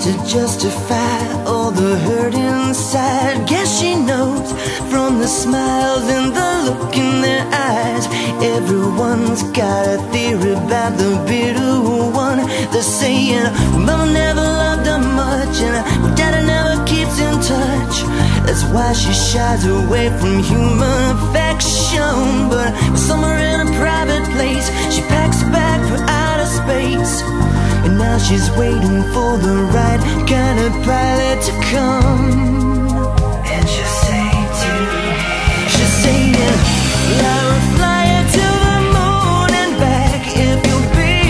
to justify all the hurt inside. Guess she knows from the smiles and the look in their eyes. Everyone's got a theory about the bitter one. They're saying Mama never loved her much, and Daddy never keeps in touch. That's why she shies away from human affection. But somewhere in a private place, she packs a bag for outer space. And now she's waiting for the right kind of pilot to come. And she'll say to me, she'll say, I will fly you to the moon and back if you'll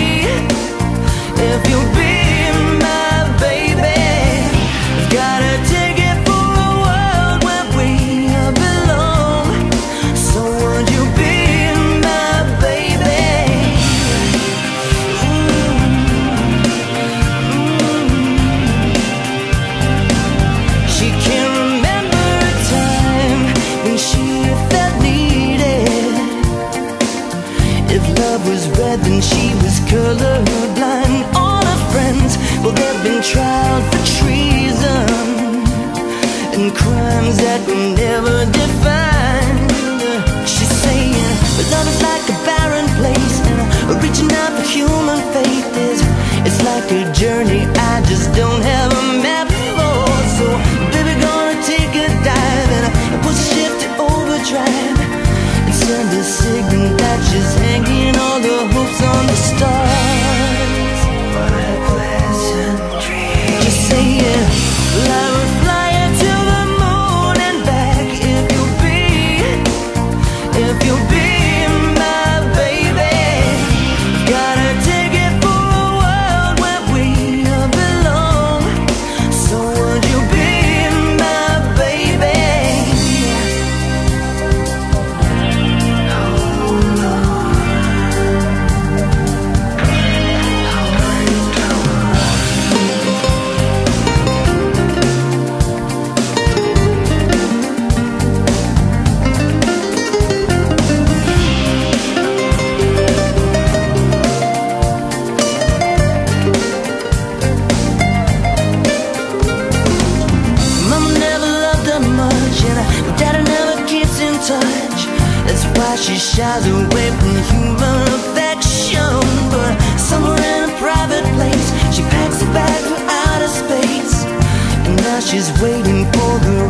be my baby. Got a ticket for a world where we belong. So would you be my baby? She can't remember a time when she felt needed. If love was red, then she was colorblind. All her friends, well, they've been tried for treason and crimes that were never defined. She's saying, but love is like a barren place, and reaching out for human faith it's like a journey I just don't have a map for. So baby, gonna take a dive and push the ship to overdrive and send a signal that she's hanging all the hopes on the stars. What a pleasant dream. Just saying, I will fly you to the moon and back if you'll be my baby. Got a ticket for a world where we belong. So would you be my baby? Mama never loved her much, and Daddy never keeps in touch. That's why she shies away from human affection. But somewhere in a private place, she packs a bag for outer space. And now she's waiting for the